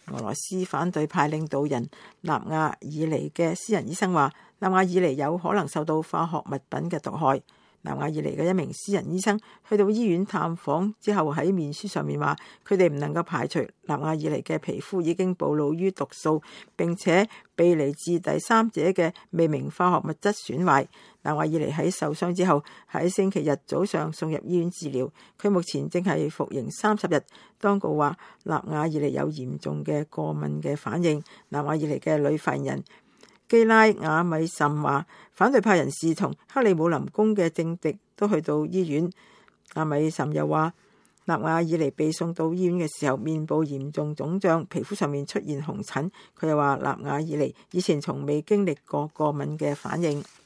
俄羅斯反對派領導人納瓦爾尼嘅私人醫生話，納瓦爾尼有可能受到化學物品嘅毒害。納瓦爾尼嘅一名私人醫生去到醫院探訪之後，喺面書上面話，佢哋唔能夠排除納瓦爾尼嘅皮膚已經暴露於毒素，並且被嚟自第三者嘅未明化學物質損壞。納瓦爾尼喺受傷之後喺星期日早上送入醫院治療，佢目前正係服刑30日。當局話納瓦爾尼有嚴重嘅過敏嘅反應。納瓦爾尼嘅女發言人基拉雅米什話，反對派人士同克里姆林宮嘅政敵都去到醫院。雅米什又話，納瓦爾尼被送到醫院嘅時候，面部嚴重腫脹，皮膚上面出現紅疹。佢又話納瓦爾尼以前從未經歷過過敏嘅反應。